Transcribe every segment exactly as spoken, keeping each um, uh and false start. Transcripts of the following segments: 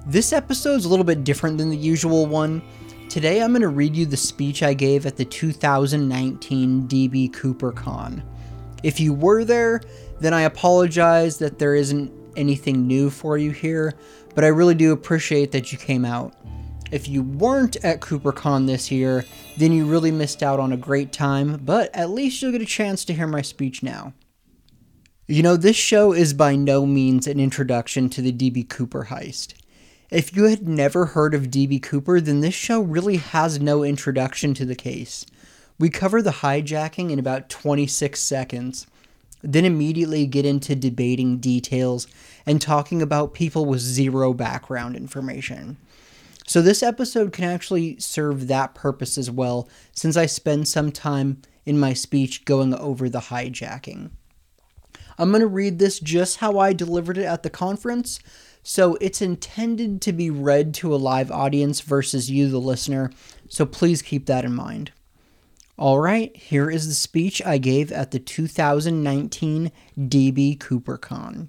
This episode's a little bit different than the usual one. Today I'm going to read you the speech I gave at the two thousand nineteen D B Cooper Con. If you were there, then I apologize that there isn't anything new for you here, but I really do appreciate that you came out. If you weren't at CooperCon this year, then you really missed out on a great time, but at least you'll get a chance to hear my speech now. You know, this show is by no means an introduction to the D B Cooper heist. If you had never heard of D B Cooper, then this show really has no introduction to the case. We cover the hijacking in about twenty-six seconds, then immediately get into debating details and talking about people with zero background information. So this episode can actually serve that purpose as well, since I spend some time in my speech going over the hijacking. I'm going to read this just how I delivered it at the conference, so it's intended to be read to a live audience versus you, the listener, so please keep that in mind. Alright, here is the speech I gave at the two thousand nineteen D B Cooper Con.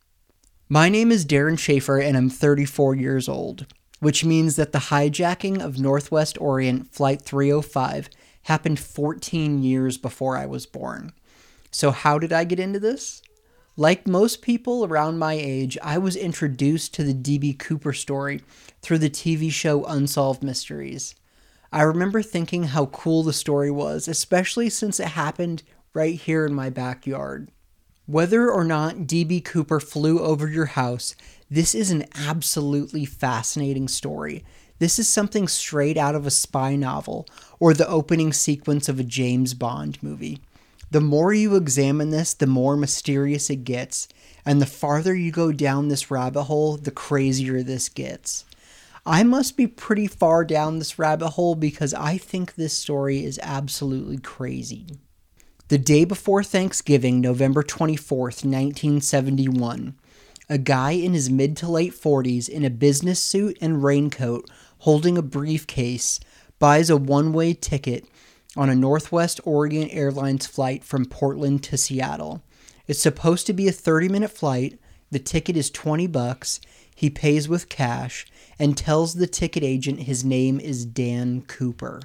My name is Darren Schaefer and I'm thirty-four years old, which means that the hijacking of Northwest Orient Flight three oh five happened fourteen years before I was born. So how did I get into this? Like most people around my age, I was introduced to the D B Cooper story through the T V show Unsolved Mysteries. I remember thinking how cool the story was, especially since it happened right here in my backyard. Whether or not D B Cooper flew over your house, this is an absolutely fascinating story. This is something straight out of a spy novel or the opening sequence of a James Bond movie. The more you examine this, the more mysterious it gets, and the farther you go down this rabbit hole, the crazier this gets. I must be pretty far down this rabbit hole because I think this story is absolutely crazy. The day before Thanksgiving, November twenty-fourth, nineteen seventy-one, a guy in his mid to late forties in a business suit and raincoat holding a briefcase buys a one-way ticket on a Northwest Orient Airlines flight from Portland to Seattle. It's supposed to be a thirty-minute flight. The ticket is twenty bucks. He pays with cash and tells the ticket agent his name is Dan Cooper.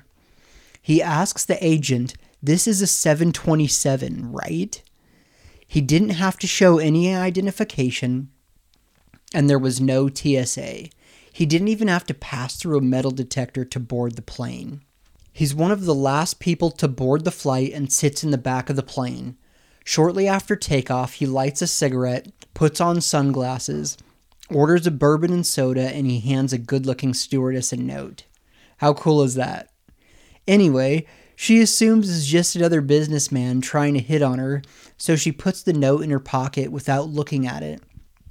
He asks the agent, "This is a seven twenty-seven, right?" He didn't have to show any identification, and there was no T S A. He didn't even have to pass through a metal detector to board the plane. He's one of the last people to board the flight and sits in the back of the plane. Shortly after takeoff, he lights a cigarette, puts on sunglasses, orders a bourbon and soda, and he hands a good-looking stewardess a note. How cool is that? Anyway, she assumes it's just another businessman trying to hit on her, so she puts the note in her pocket without looking at it.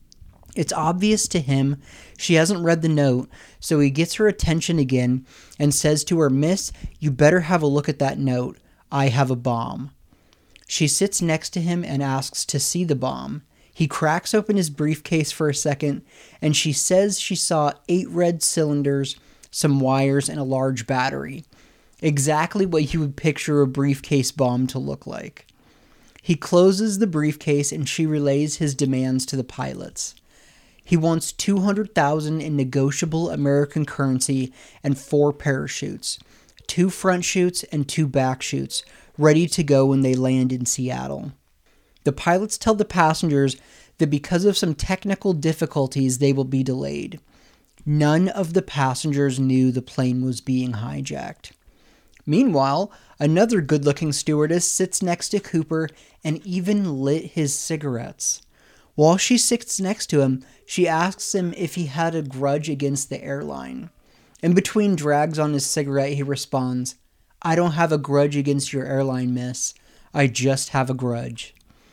It's obvious to him she hasn't read the note, so he gets her attention again and says to her, "Miss, you better have a look at that note. I have a bomb." She sits next to him and asks to see the bomb. He cracks open his briefcase for a second, and she says she saw eight red cylinders, some wires, and a large battery. Exactly what you would picture a briefcase bomb to look like. He closes the briefcase and she relays his demands to the pilots. He wants two hundred thousand dollars in negotiable American currency and four parachutes, two front chutes and two back chutes, ready to go when they land in Seattle. The pilots tell the passengers that because of some technical difficulties, they will be delayed. None of the passengers knew the plane was being hijacked. Meanwhile, another good-looking stewardess sits next to Cooper and even lit his cigarettes. While she sits next to him, she asks him if he had a grudge against the airline. In between drags on his cigarette, he responds, "I don't have a grudge against your airline, miss. I just have a grudge."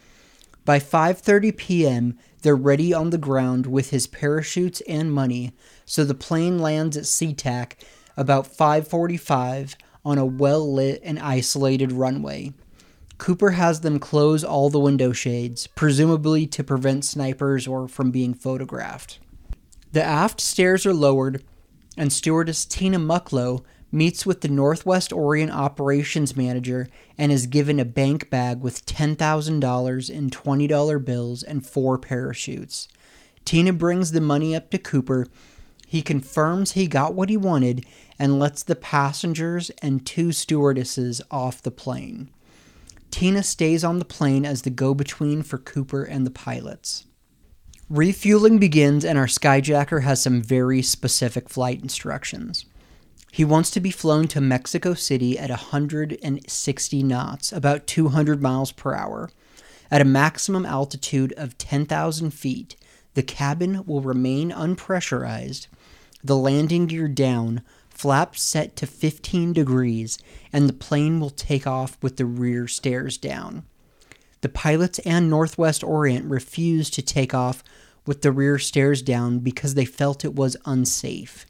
By five thirty p.m., they're ready on the ground with his parachutes and money, so the plane lands at SeaTac about five forty-five on a well-lit and isolated runway. Cooper has them close all the window shades, presumably to prevent snipers or from being photographed. The aft stairs are lowered, and stewardess Tina Mucklow meets with the Northwest Orient operations manager and is given a bank bag with ten thousand dollars in twenty dollar bills and four parachutes. Tina brings the money up to Cooper, He confirms he got what he wanted and lets the passengers and two stewardesses off the plane. Tina stays on the plane as the go-between for Cooper and the pilots. Refueling begins, and our skyjacker has some very specific flight instructions. He wants to be flown to Mexico City at one hundred sixty knots, about two hundred miles per hour. At a maximum altitude of ten thousand feet, the cabin will remain unpressurized, the landing gear down, flaps set to fifteen degrees, and the plane will take off with the rear stairs down. The pilots and Northwest Orient refused to take off with the rear stairs down because they felt it was unsafe.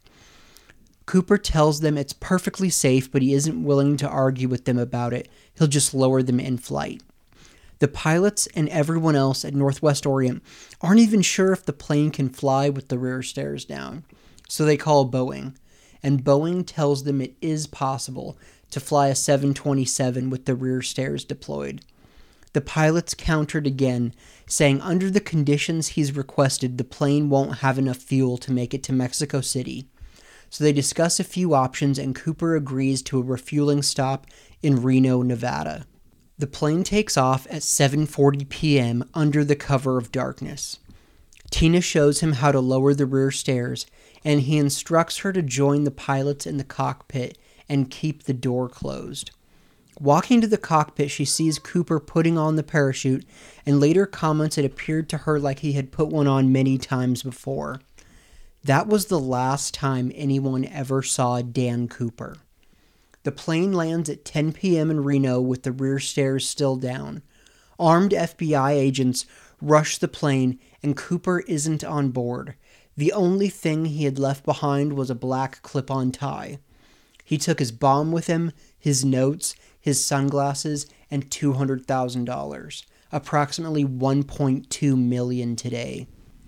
Cooper tells them it's perfectly safe, but he isn't willing to argue with them about it. He'll just lower them in flight. The pilots and everyone else at Northwest Orient aren't even sure if the plane can fly with the rear stairs down, so they call Boeing, and Boeing tells them it is possible to fly a seven twenty-seven with the rear stairs deployed. The pilots countered again, saying under the conditions he's requested, the plane won't have enough fuel to make it to Mexico City. So they discuss a few options, and Cooper agrees to a refueling stop in Reno, Nevada. The plane takes off at seven forty p.m. under the cover of darkness. Tina shows him how to lower the rear stairs, and he instructs her to join the pilots in the cockpit and keep the door closed. Walking to the cockpit, she sees Cooper putting on the parachute and later comments it appeared to her like he had put one on many times before. That was the last time anyone ever saw Dan Cooper. The plane lands at ten p.m. in Reno with the rear stairs still down. Armed F B I agents rush the plane, and Cooper isn't on board. The only thing he had left behind was a black clip-on tie. He took his bomb with him, his notes, his sunglasses, and two hundred thousand dollars, approximately one point two million dollars today.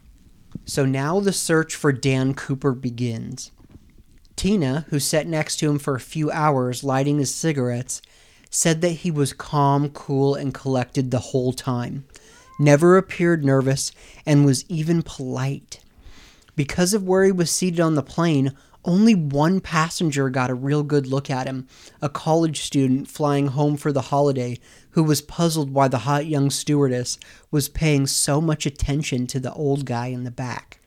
So now the search for Dan Cooper begins. Tina, who sat next to him for a few hours lighting his cigarettes, said that he was calm, cool, and collected the whole time, never appeared nervous, and was even polite. Because of where he was seated on the plane, only one passenger got a real good look at him, a college student flying home for the holiday who was puzzled why the hot young stewardess was paying so much attention to the old guy in the back.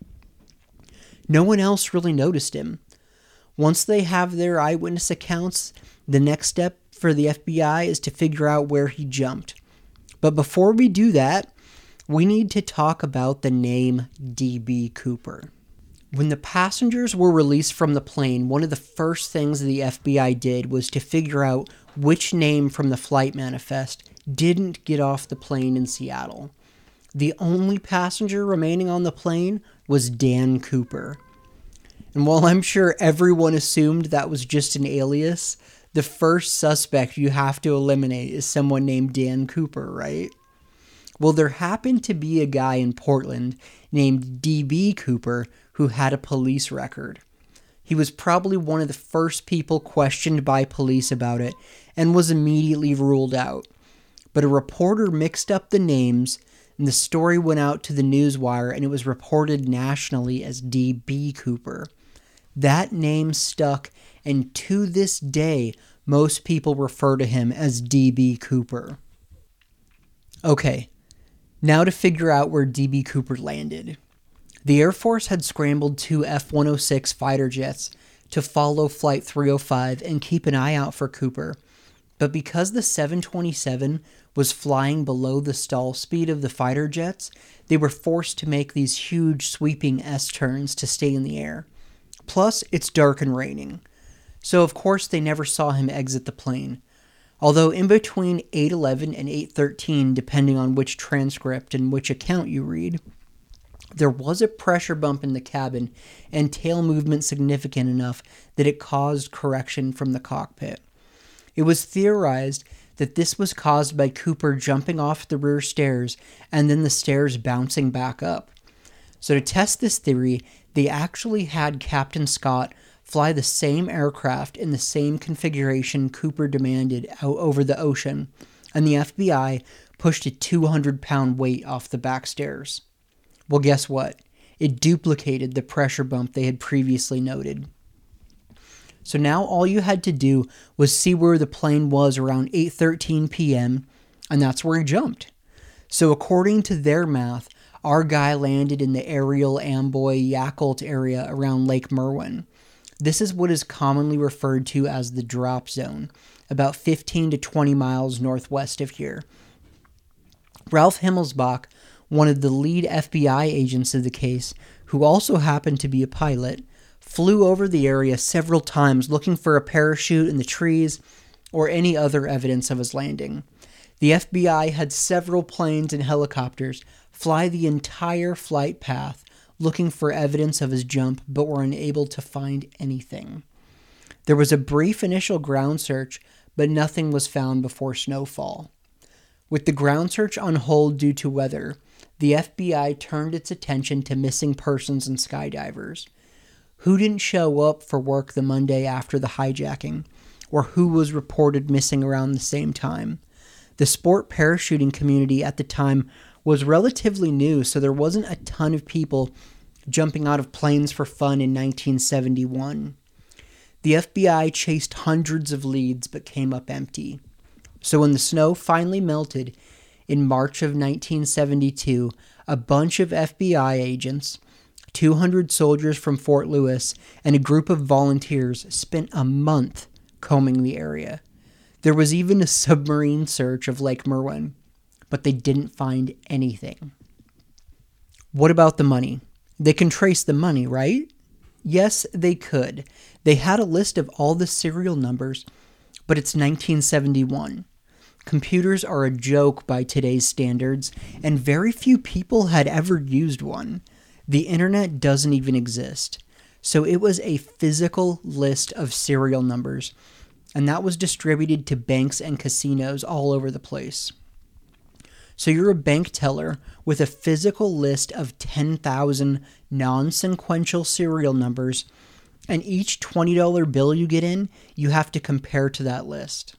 No one else really noticed him. Once they have their eyewitness accounts, the next step for the F B I is to figure out where he jumped. But before we do that, we need to talk about the name D B Cooper. When the passengers were released from the plane, one of the first things the F B I did was to figure out which name from the flight manifest didn't get off the plane in Seattle. The only passenger remaining on the plane was Dan Cooper. And while I'm sure everyone assumed that was just an alias, the first suspect you have to eliminate is someone named Dan Cooper, right? Well, there happened to be a guy in Portland named D B Cooper who had a police record. He was probably one of the first people questioned by police about it and was immediately ruled out. But a reporter mixed up the names, and the story went out to the newswire, and it was reported nationally as D B Cooper. That name stuck, and to this day, most people refer to him as D B Cooper. Okay, now to figure out where D B Cooper landed. The Air Force had scrambled two F one oh six fighter jets to follow Flight three oh five and keep an eye out for Cooper. But because the seven twenty-seven was flying below the stall speed of the fighter jets, they were forced to make these huge sweeping S-turns to stay in the air. Plus, it's dark and raining. So of course they never saw him exit the plane. Although in between eight eleven and eight thirteen, depending on which transcript and which account you read, there was a pressure bump in the cabin and tail movement significant enough that it caused correction from the cockpit. It was theorized that this was caused by Cooper jumping off the rear stairs and then the stairs bouncing back up. So to test this theory, they actually had Captain Scott fly the same aircraft in the same configuration Cooper demanded out over the ocean, and the F B I pushed a two hundred pound weight off the back stairs. Well, guess what? It duplicated the pressure bump they had previously noted. So now all you had to do was see where the plane was around eight thirteen p.m., and that's where he jumped. So according to their math, our guy landed in the Ariel Amboy Yakult area around Lake Merwin. This is what is commonly referred to as the drop zone, about fifteen to twenty miles northwest of here. Ralph Himmelsbach, one of the lead F B I agents of the case, who also happened to be a pilot, flew over the area several times looking for a parachute in the trees or any other evidence of his landing. The F B I had several planes and helicopters fly the entire flight path looking for evidence of his jump, but were unable to find anything. There was a brief initial ground search, but nothing was found before snowfall. With the ground search on hold due to weather, the F B I turned its attention to missing persons and skydivers. Who didn't show up for work the Monday after the hijacking, or who was reported missing around the same time? The sport parachuting community at the time was relatively new, so there wasn't a ton of people jumping out of planes for fun in nineteen seventy-one. The F B I chased hundreds of leads but came up empty. So when the snow finally melted in March of nineteen seventy-two, a bunch of F B I agents, two hundred soldiers from Fort Lewis, and a group of volunteers spent a month combing the area. There was even a submarine search of Lake Merwin, but they didn't find anything. What about the money? They can trace the money, right? Yes, they could. They had a list of all the serial numbers, but it's nineteen seventy-one. Computers are a joke by today's standards, and very few people had ever used one. The internet doesn't even exist. So it was a physical list of serial numbers, and that was distributed to banks and casinos all over the place. So you're a bank teller with a physical list of ten thousand non-sequential serial numbers, and each twenty dollar bill you get in, you have to compare to that list.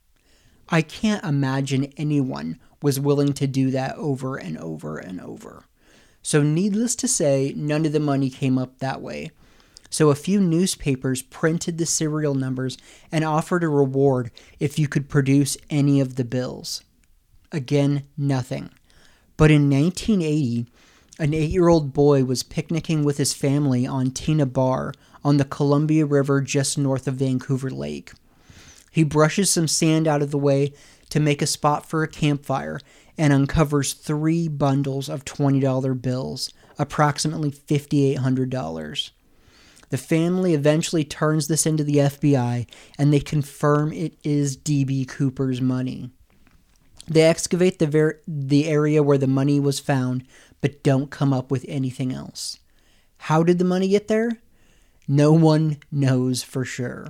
I can't imagine anyone was willing to do that over and over and over. So needless to say, none of the money came up that way. So a few newspapers printed the serial numbers and offered a reward if you could produce any of the bills. Again, nothing. But in nineteen eighty, an eight-year-old boy was picnicking with his family on Tina Bar on the Columbia River just north of Vancouver Lake. He brushes some sand out of the way to make a spot for a campfire and uncovers three bundles of twenty dollar bills, approximately five thousand eight hundred dollars. The family eventually turns this into the F B I, and they confirm it is D B Cooper's money. They excavate the ver- the area where the money was found, but don't come up with anything else. How did the money get there? No one knows for sure.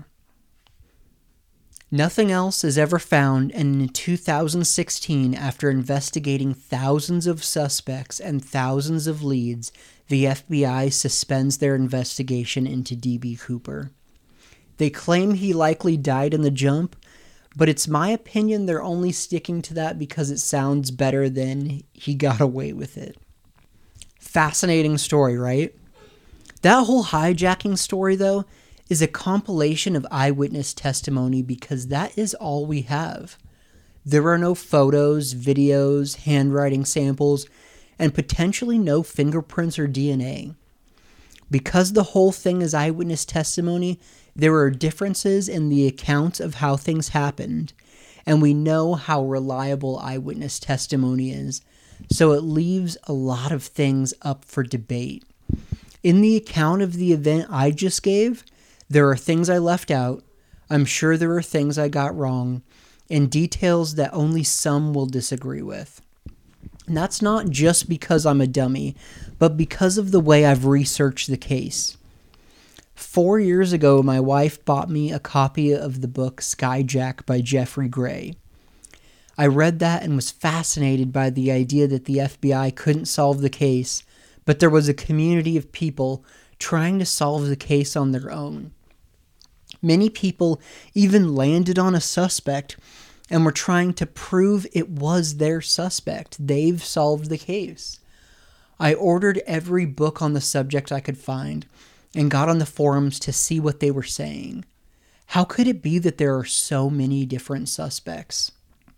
Nothing else is ever found, and in two thousand sixteen, after investigating thousands of suspects and thousands of leads, the F B I suspends their investigation into D B Cooper. They claim he likely died in the jump, but it's my opinion they're only sticking to that because it sounds better than he got away with it. Fascinating story, right? That whole hijacking story, though, is a compilation of eyewitness testimony because that is all we have. There are no photos, videos, handwriting samples, and potentially no fingerprints or D N A. Because the whole thing is eyewitness testimony, there are differences in the accounts of how things happened, and we know how reliable eyewitness testimony is, so it leaves a lot of things up for debate. In the account of the event I just gave, there are things I left out, I'm sure there are things I got wrong, and details that only some will disagree with. And that's not just because I'm a dummy, but because of the way I've researched the case. Four years ago, my wife bought me a copy of the book Skyjack by Jeffrey Gray. I read that and was fascinated by the idea that the F B I couldn't solve the case, but there was a community of people trying to solve the case on their own. Many people even landed on a suspect and were trying to prove it was their suspect. They've solved the case. I ordered every book on the subject I could find and got on the forums to see what they were saying. How could it be that there are so many different suspects?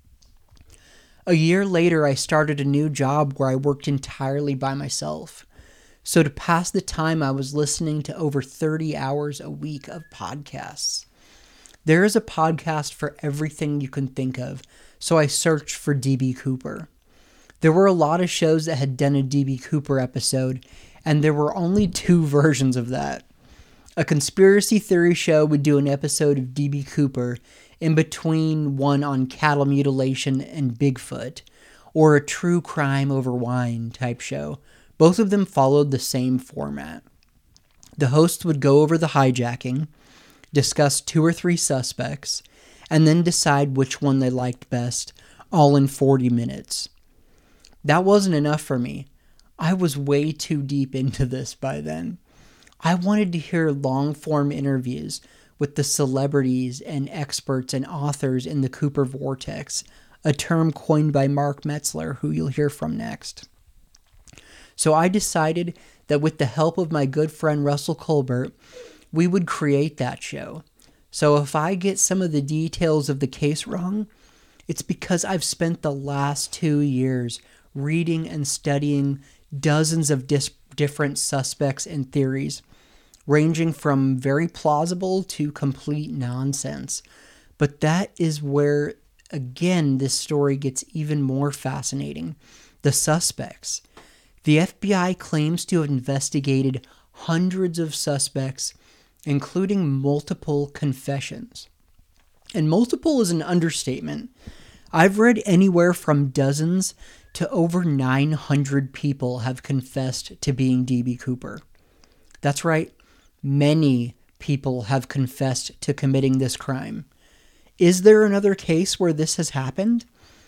A year later, I started a new job where I worked entirely by myself. So to pass the time, I was listening to over thirty hours a week of podcasts. There is a podcast for everything you can think of, so I searched for D B. Cooper. There were a lot of shows that had done a D B. Cooper episode, and there were only two versions of that. A conspiracy theory show would do an episode of D B. Cooper in between one on cattle mutilation and Bigfoot, or a true crime over wine type show. Both of them followed the same format. The hosts would go over the hijacking, discuss two or three suspects, and then decide which one they liked best, all in forty minutes. That wasn't enough for me. I was way too deep into this by then. I wanted to hear long-form interviews with the celebrities and experts and authors in the Cooper Vortex, a term coined by Mark Metzler, who you'll hear from next. So I decided that with the help of my good friend Russell Colbert, we would create that show. So if I get some of the details of the case wrong, it's because I've spent the last two years reading and studying dozens of dis- different suspects and theories, ranging from very plausible to complete nonsense. But that is where, again, this story gets even more fascinating. The suspects. The F B I claims to have investigated hundreds of suspects, including multiple confessions. And multiple is an understatement. I've read anywhere from dozens to over nine hundred people have confessed to being D B. Cooper. That's right. Many people have confessed to committing this crime. Is there another case where this has happened?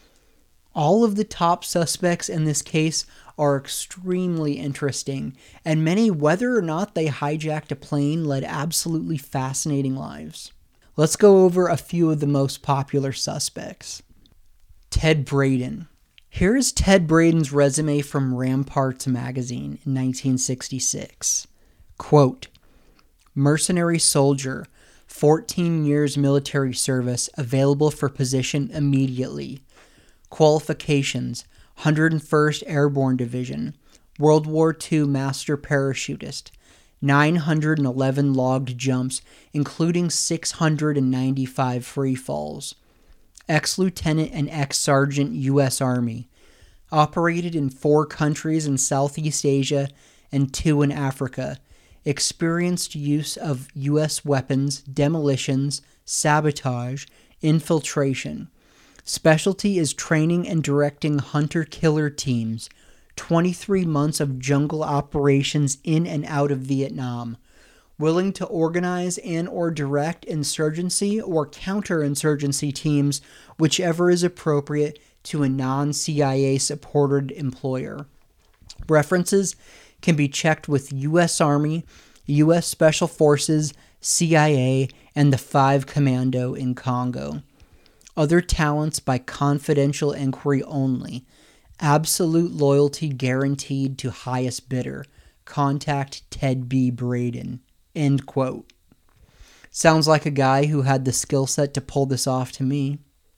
All of the top suspects in this case are extremely interesting, and many, whether or not they hijacked a plane, led absolutely fascinating lives. Let's go over a few of the most popular suspects. Ted Braden. Here is Ted Braden's resume from Ramparts magazine in nineteen sixty-six. Quote, mercenary soldier, fourteen years military service, available for position immediately. Qualifications, one hundred first Airborne Division, World War Two master parachutist, nine hundred eleven logged jumps, including six hundred ninety-five free falls. Ex-lieutenant and ex-sergeant U S Army. Operated in four countries in Southeast Asia and two in Africa. Experienced use of U S weapons, demolitions, sabotage, infiltration. Specialty is training and directing hunter-killer teams. twenty-three months of jungle operations in and out of Vietnam. Willing to organize and or direct insurgency or counterinsurgency teams, whichever is appropriate to a non-C I A-supported employer. References can be checked with U S Army, U S Special Forces, C I A, and the five Commando in Congo. Other talents by confidential inquiry only. Absolute loyalty guaranteed to highest bidder. Contact Ted B. Braden. End quote. Sounds like a guy who had the skill set to pull this off to me.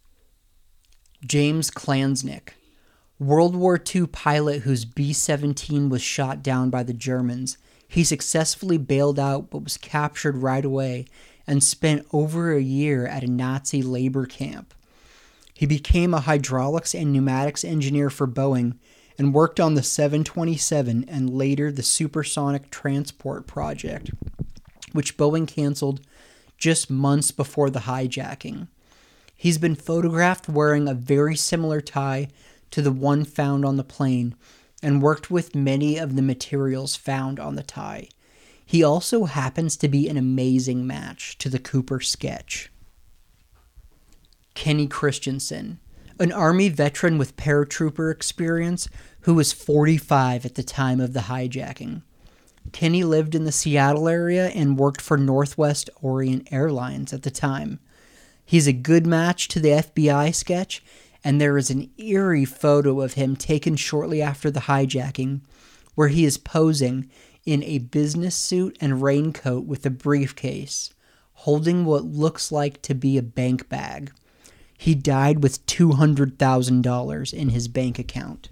James Klansnick. World War Two pilot whose B seventeen was shot down by the Germans. He successfully bailed out but was captured right away and spent over a year at a Nazi labor camp. He became a hydraulics and pneumatics engineer for Boeing and worked on the seven twenty-seven and later the Supersonic Transport Project, which Boeing canceled just months before the hijacking. He's been photographed wearing a very similar tie to the one found on the plane and worked with many of the materials found on the tie. He also happens to be an amazing match to the Cooper sketch. Kenny Christensen, an Army veteran with paratrooper experience who was forty-five at the time of the hijacking. Kenny lived in the Seattle area and worked for Northwest Orient Airlines at the time. He's a good match to the F B I sketch, and there is an eerie photo of him taken shortly after the hijacking where he is posing in a business suit and raincoat with a briefcase, holding what looks like to be a bank bag. He died with two hundred thousand dollars in his bank account.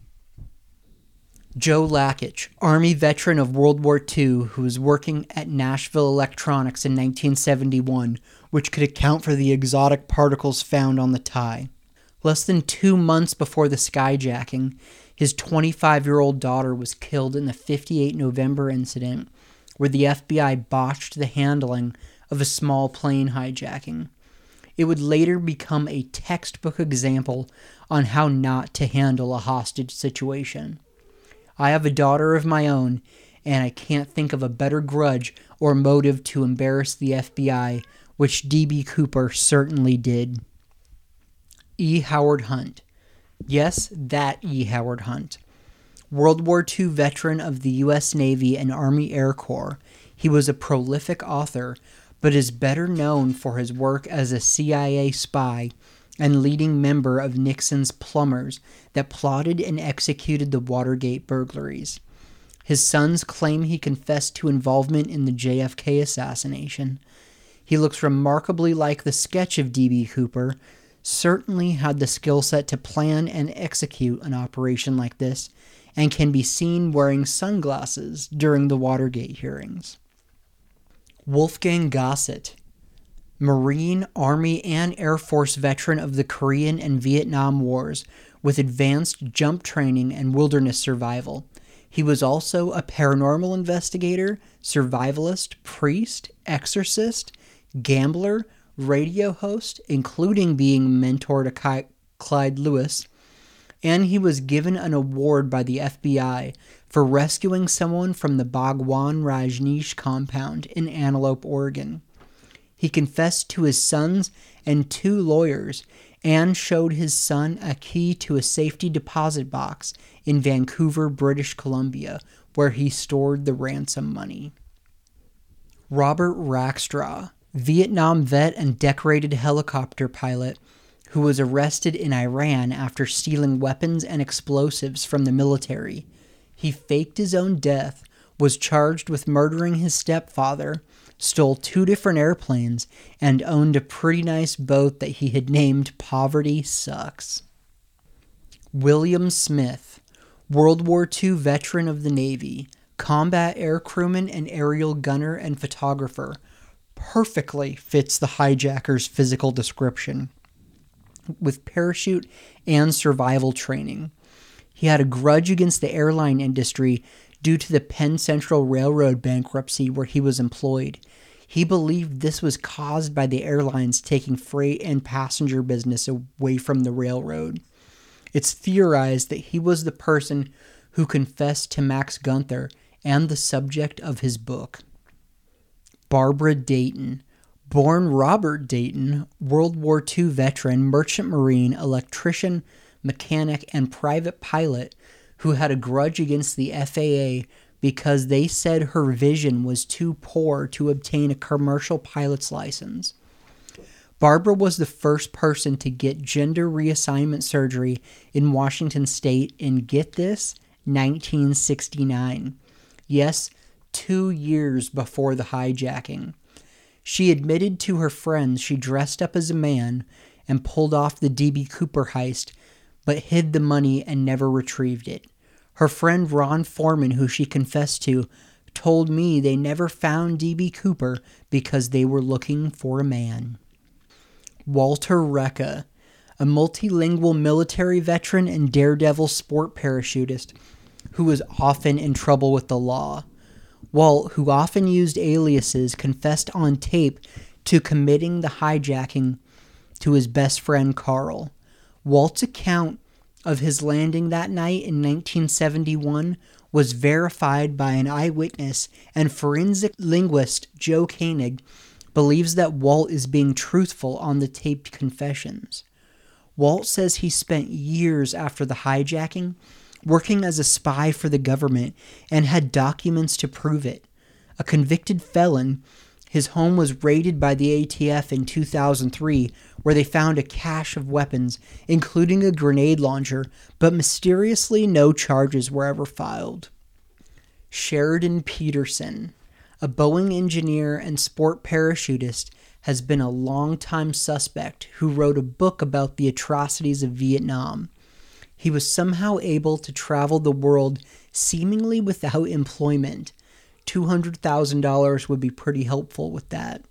Joe Lakich, Army veteran of World War Two, who was working at Nashville Electronics in nineteen seventy-one, which could account for the exotic particles found on the tie. Less than two months before the skyjacking, his twenty-five-year-old daughter was killed in the fifty-eight November incident, where the F B I botched the handling of a small plane hijacking. It would later become a textbook example on how not to handle a hostage situation. I have a daughter of my own, and I can't think of a better grudge or motive to embarrass the F B I, which D B. Cooper certainly did. E. Howard Hunt. Yes, that E. Howard Hunt. World War Two veteran of the U S Navy and Army Air Corps, he was a prolific author, but is better known for his work as a C I A spy and leading member of Nixon's plumbers that plotted and executed the Watergate burglaries. His sons claim he confessed to involvement in the J F K assassination. He looks remarkably like the sketch of D B. Cooper, certainly had the skill set to plan and execute an operation like this, and can be seen wearing sunglasses during the Watergate hearings. Wolfgang Gossett, Marine, Army, and Air Force veteran of the Korean and Vietnam Wars with advanced jump training and wilderness survival. He was also a paranormal investigator, survivalist, priest, exorcist, gambler, radio host, including being a mentor to Ky- Clyde Lewis, and he was given an award by the F B I for rescuing someone from the Bhagwan Rajneesh compound in Antelope, Oregon. He confessed to his sons and two lawyers and showed his son a key to a safety deposit box in Vancouver, British Columbia, where he stored the ransom money. Robert Rackstraw, Vietnam vet and decorated helicopter pilot who was arrested in Iran after stealing weapons and explosives from the military. He faked his own death, was charged with murdering his stepfather, stole two different airplanes, and owned a pretty nice boat that he had named Poverty Sucks. William Smith, World War Two veteran of the Navy, combat air crewman and aerial gunner and photographer, perfectly fits the hijacker's physical description. With parachute and survival training. He had a grudge against the airline industry due to the Penn Central Railroad bankruptcy where he was employed. He believed this was caused by the airlines taking freight and passenger business away from the railroad. It's theorized that he was the person who confessed to Max Gunther and the subject of his book. Barbara Dayton. Born Robert Dayton, World War Two veteran, merchant marine, electrician, mechanic, and private pilot who had a grudge against the F A A because they said her vision was too poor to obtain a commercial pilot's license. Barbara was the first person to get gender reassignment surgery in Washington state in, get this, nineteen sixty-nine. Yes, two years before the hijacking. She admitted to her friends she dressed up as a man and pulled off the D B. Cooper heist, but hid the money and never retrieved it. Her friend Ron Foreman, who she confessed to, told me they never found D B. Cooper because they were looking for a man. Walter Recca, a multilingual military veteran and daredevil sport parachutist who was often in trouble with the law. Walt, who often used aliases, confessed on tape to committing the hijacking to his best friend Carl. Walt's account of his landing that night in nineteen seventy-one was verified by an eyewitness, and forensic linguist Joe Koenig believes that Walt is being truthful on the taped confessions. Walt says he spent years after the hijacking working as a spy for the government and had documents to prove it. A convicted felon, his home was raided by the A T F in two thousand three, where they found a cache of weapons, including a grenade launcher, but mysteriously no charges were ever filed. Sheridan Peterson, a Boeing engineer and sport parachutist, has been a longtime suspect who wrote a book about the atrocities of Vietnam. He was somehow able to travel the world seemingly without employment. two hundred thousand dollars would be pretty helpful with that.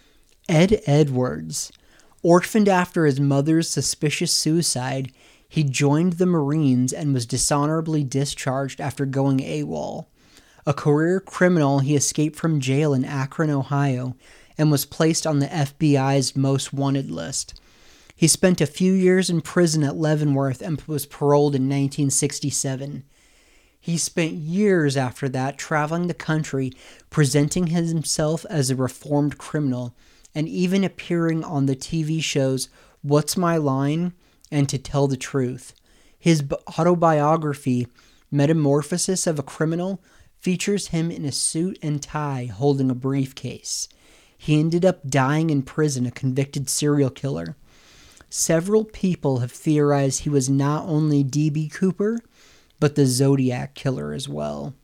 Ed Edwards. Orphaned after his mother's suspicious suicide, he joined the Marines and was dishonorably discharged after going AWOL. A career criminal, he escaped from jail in Akron, Ohio, and was placed on the F B I's most wanted list. He spent a few years in prison at Leavenworth and was paroled in nineteen sixty-seven. He spent years after that traveling the country, presenting himself as a reformed criminal, and even appearing on the T V shows What's My Line and To Tell the Truth. His autobiography, Metamorphosis of a Criminal, features him in a suit and tie holding a briefcase. He ended up dying in prison, a convicted serial killer. Several people have theorized he was not only D B Cooper, but the Zodiac Killer as well.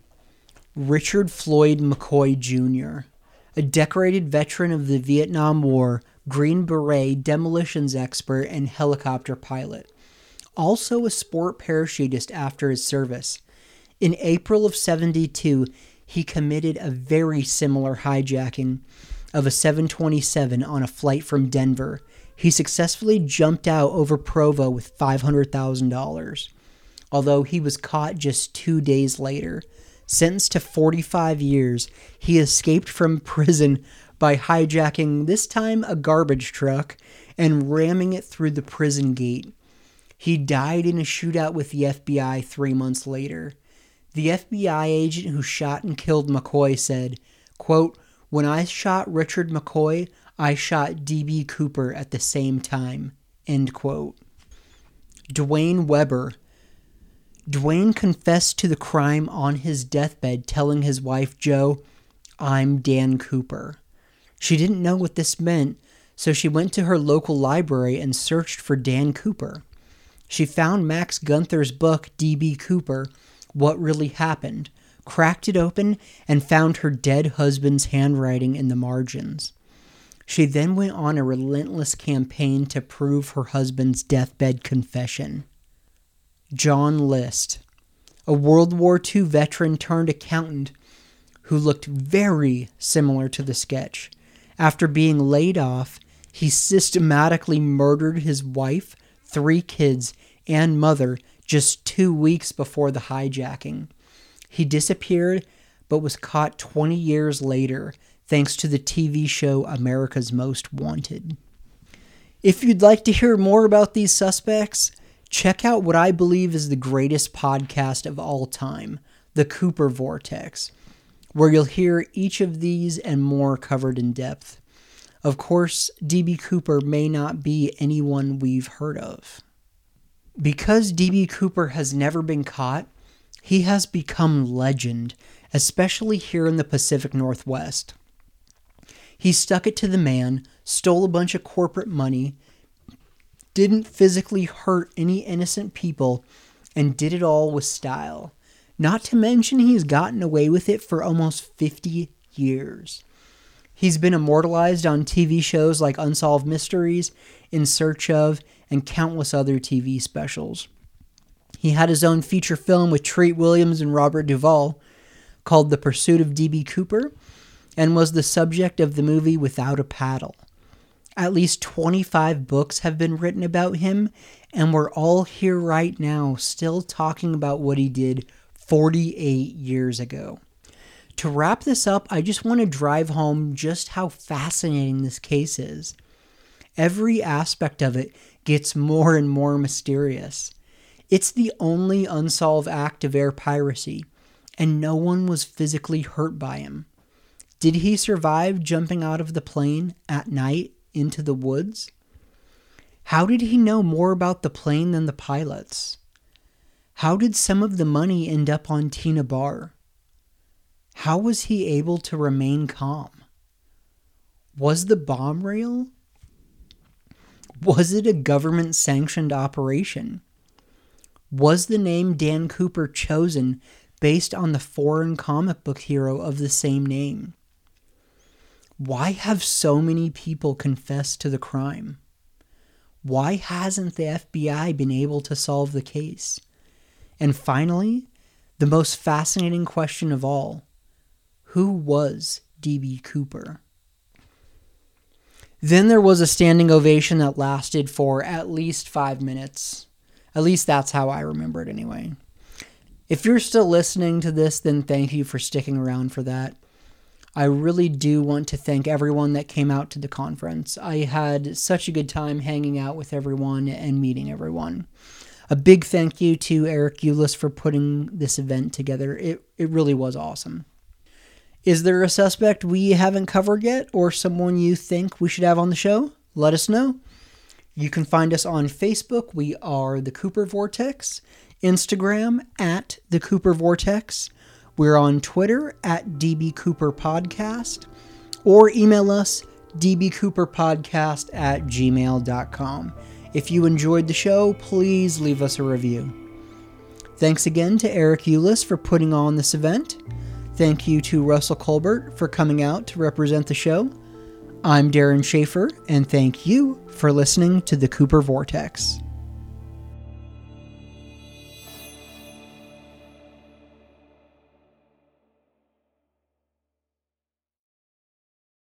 Richard Floyd McCoy Junior, a decorated veteran of the Vietnam War, Green Beret, demolitions expert, and helicopter pilot. Also a sport parachutist after his service. In April of seventy-two, he committed a very similar hijacking of a seven twenty-seven on a flight from Denver. He successfully jumped out over Provo with five hundred thousand dollars, although he was caught just two days later. Sentenced to forty-five years, he escaped from prison by hijacking, this time a garbage truck, and ramming it through the prison gate. He died in a shootout with the F B I three months later. The F B I agent who shot and killed McCoy said, quote, "When I shot Richard McCoy, I shot D B Cooper at the same time." End quote. Dwayne Weber. Dwayne confessed to the crime on his deathbed, telling his wife, Jo, "I'm Dan Cooper." She didn't know what this meant, so she went to her local library and searched for Dan Cooper. She found Max Gunther's book, D B Cooper, What Really Happened, cracked it open, and found her dead husband's handwriting in the margins. She then went on a relentless campaign to prove her husband's deathbed confession. John List, a World War Two veteran turned accountant who looked very similar to the sketch. After being laid off, he systematically murdered his wife, three kids, and mother just two weeks before the hijacking. He disappeared, but was caught twenty years later, thanks to the T V show America's Most Wanted. If you'd like to hear more about these suspects, check out what I believe is the greatest podcast of all time, The Cooper Vortex, where you'll hear each of these and more covered in depth. Of course, D B Cooper may not be anyone we've heard of. Because D B Cooper has never been caught, he has become legend, especially here in the Pacific Northwest. He stuck it to the man, stole a bunch of corporate money, didn't physically hurt any innocent people, and did it all with style. Not to mention he's gotten away with it for almost fifty years. He's been immortalized on T V shows like Unsolved Mysteries, In Search Of, and countless other T V specials. He had his own feature film with Treat Williams and Robert Duvall called The Pursuit of D B Cooper, and was the subject of the movie Without a Paddle. At least twenty-five books have been written about him, and we're all here right now still talking about what he did forty-eight years ago. To wrap this up, I just want to drive home just how fascinating this case is. Every aspect of it gets more and more mysterious. It's the only unsolved act of air piracy, and no one was physically hurt by him. Did he survive jumping out of the plane at night into the woods? How did he know more about the plane than the pilots? How did some of the money end up on Tina Barr? How was he able to remain calm? Was the bomb real? Was it a government-sanctioned operation? Was the name Dan Cooper chosen based on the foreign comic book hero of the same name. Why have so many people confessed to the crime? Why hasn't the F B I been able to solve the case? And finally, the most fascinating question of all, who was D B. Cooper? Then there was a standing ovation that lasted for at least five minutes. At least that's how I remember it anyway. If you're still listening to this, then thank you for sticking around for that. I really do want to thank everyone that came out to the conference. I had such a good time hanging out with everyone and meeting everyone. A big thank you to Eric Ulis for putting this event together. It, it really was awesome. Is there a suspect we haven't covered yet, or someone you think we should have on the show? Let us know. You can find us on Facebook. We are The Cooper Vortex. Instagram, at The Cooper Vortex. We're on Twitter, at D B Cooper Podcast. Or email us, d b cooper podcast at gmail dot com. If you enjoyed the show, please leave us a review. Thanks again to Eric Ulis for putting on this event. Thank you to Russell Colbert for coming out to represent the show. I'm Darren Schaefer, and thank you for listening to The Cooper Vortex.